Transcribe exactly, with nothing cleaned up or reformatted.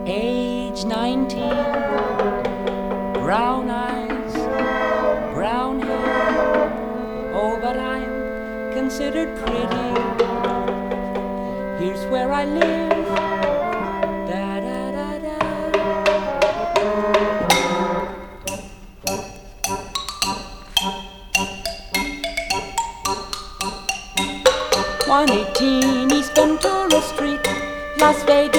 age nineteen, brown eyes, brown hair. Oh, but I'm considered pretty. Here's where I live. Da da da da. one eighteen East Ventura Street, Las Vegas.